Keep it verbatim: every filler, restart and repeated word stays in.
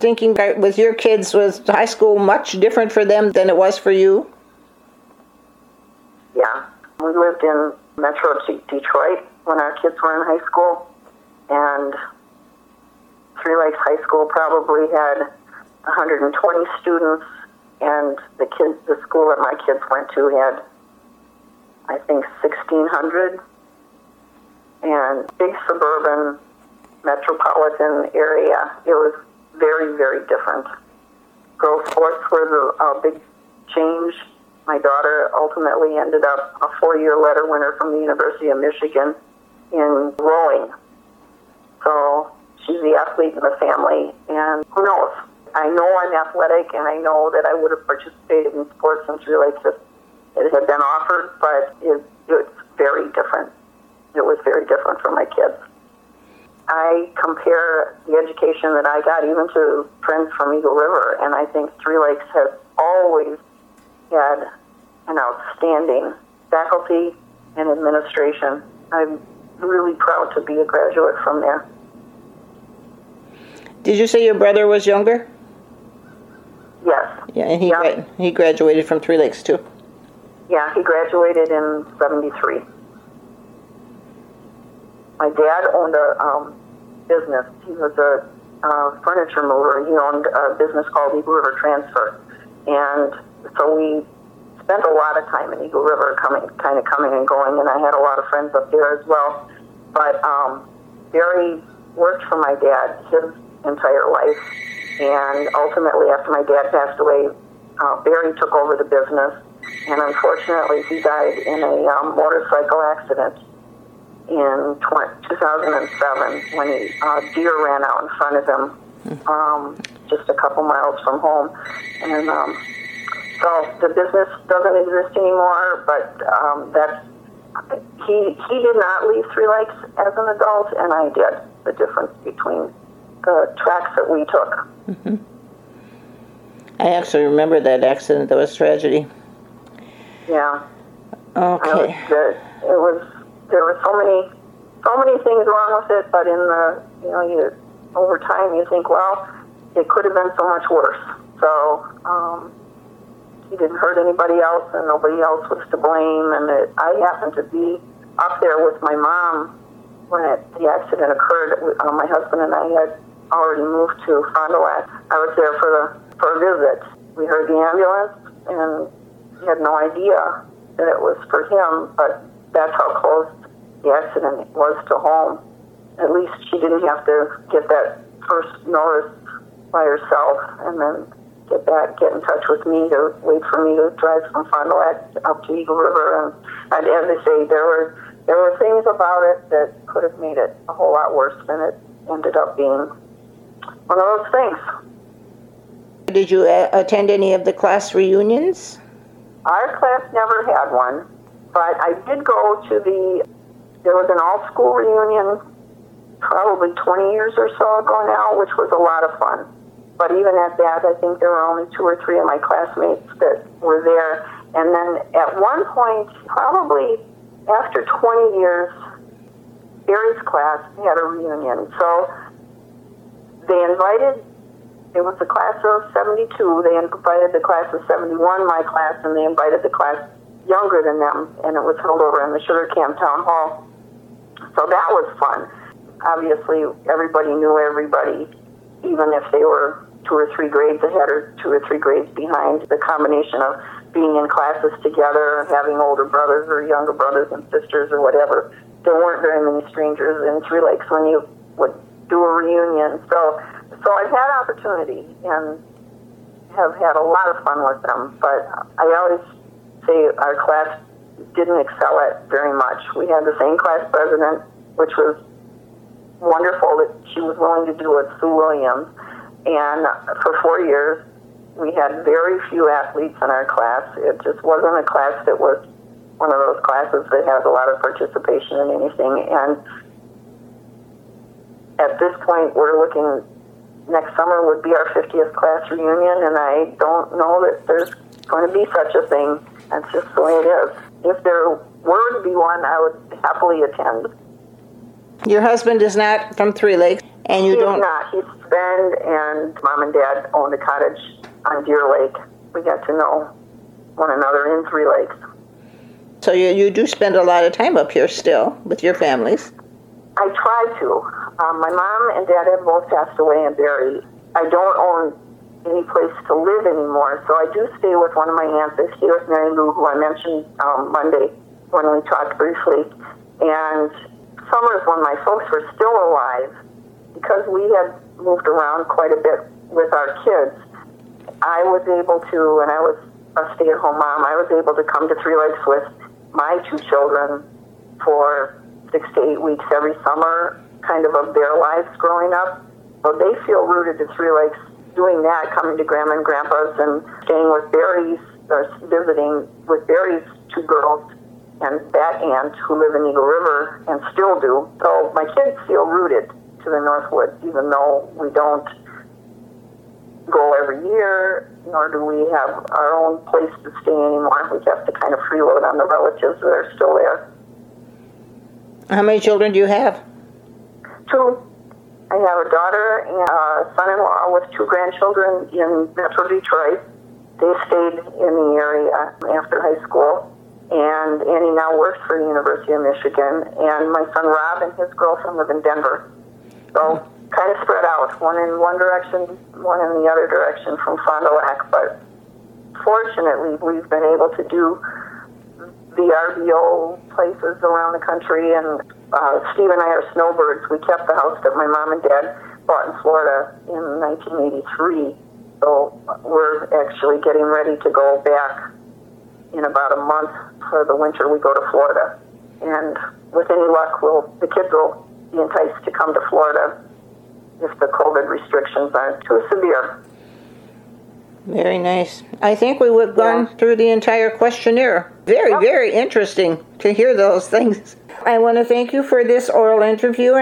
thinking with your kids, was high school much different for them than it was for you? Yeah. We lived in Metro Detroit when our kids were in high school, and Three Lakes High School probably had one hundred twenty students, and the kids, the school that my kids went to had, I think, sixteen hundred, and big suburban metropolitan area. It was very, very different. Girls' sports were the uh, big change. My daughter ultimately ended up a four-year letter winner from the University of Michigan in rowing. So she's the athlete in the family, and who knows? I know I'm athletic, and I know that I would have participated in sports in Three Lakes if it had been offered, but it, it's very different. It was very different for my kids. I compare the education that I got even to friends from Eagle River, and I think Three Lakes has always had an outstanding faculty and administration. I'm really proud to be a graduate from there. Did you say your brother was younger? Yes. Yeah, and he yeah. gra- he graduated from Three Lakes too. Yeah, he graduated in seventy-three. My dad owned a um, business. He was a uh, furniture mover. He owned a business called Eagle River Transfer. And so we spent a lot of time in Eagle River, coming, kind of coming and going, and I had a lot of friends up there as well. But um, Barry worked for my dad his entire life, and ultimately after my dad passed away, uh, Barry took over the business, and unfortunately he died in a um, motorcycle accident in two thousand seven when a uh, deer ran out in front of him, um, just a couple miles from home. And um, so the business doesn't exist anymore, but um, that's, he, he did not leave Three Lakes as an adult, and I did. The difference between the tracks that we took. Mm-hmm. I actually remember that accident. That was tragedy. Yeah. Okay. I was, uh, it was, there were so many, so many things wrong with it, but in the, you know, you, over time you think, well, it could have been so much worse. So, um, he didn't hurt anybody else, and nobody else was to blame, and it, I happened to be up there with my mom when it, the accident occurred. Uh, my husband and I had already moved to Fond du Lac. I was there for the for a visit. We heard the ambulance, and we had no idea that it was for him, but that's how close the accident was to home. At least she didn't have to get that first notice by herself and then get back, get in touch with me to wait for me to drive from Fond du Lac up to Eagle River. And as I say, there were there were things about it that could have made it a whole lot worse than it ended up being. One of those things. Did you a- attend any of the class reunions? Our class never had one, but I did go to the, there was an all-school reunion probably twenty years or so ago now, which was a lot of fun. But even at that, I think there were only two or three of my classmates that were there. And then at one point, probably after twenty years, Barry's class had a reunion. So they invited, it was the class of seventy-two, they invited the class of seventy-one, my class, and they invited the class younger than them, and it was held over in the Sugar Camp Town Hall. So that was fun. Obviously, everybody knew everybody, even if they were two or three grades ahead or two or three grades behind. The combination of being in classes together, having older brothers or younger brothers and sisters or whatever, there weren't very many strangers in Three Lakes when you would do a reunion. So, so I've had opportunity and have had a lot of fun with them. But I always say our class didn't excel at very much. We had the same class president, which was wonderful that she was willing to do it, Sue Williams. And for four years, we had very few athletes in our class. It just wasn't a class that was one of those classes that has a lot of participation in anything. And at this point, we're looking, next summer would be our fiftieth class reunion, and I don't know that there's going to be such a thing. That's just the way it is. If there were to be one, I would happily attend. Your husband is not from Three Lakes. And you He's don't... not. He's Bend, and Mom and Dad owned a cottage on Deer Lake. We got to know one another in Three Lakes. So you, you do spend a lot of time up here still with your families. I try to. Um, my mom and dad have both passed away and buried. I don't own any place to live anymore, so I do stay with one of my aunts. I stay with Mary Lou, who I mentioned um, Monday when we talked briefly. And summers when my folks were still alive, because we had moved around quite a bit with our kids, I was able to, and I was a stay-at-home mom, I was able to come to Three Lakes with my two children for six to eight weeks every summer, kind of of their lives growing up. So they feel rooted to Three Lakes, doing that, coming to Grandma and Grandpa's and staying with Barry's, or visiting with Barry's two girls and that aunt who live in Eagle River and still do. So my kids feel rooted to the Northwoods, even though we don't go every year, nor do we have our own place to stay anymore. We have to kind of freeload on the relatives that are still there. How many children do you have? Two. I have a daughter and a son-in-law with two grandchildren in Metro Detroit. They stayed in the area after high school, and Annie now works for the University of Michigan, and my son Rob and his girlfriend live in Denver. So kind of spread out, one in one direction, one in the other direction from Fond du Lac, but fortunately we've been able to do the R V O places around the country, and uh, Steve and I are snowbirds. We kept the house that my mom and dad bought in Florida in nineteen eighty-three, so we're actually getting ready to go back in about a month for the winter. We go to Florida, and with any luck, we'll, the kids will be enticed to come to Florida if the COVID restrictions aren't too severe. Very nice. I think we would have gone Yeah. through the entire questionnaire. Very, Yep. very interesting to hear those things. I want to thank you for this oral interview.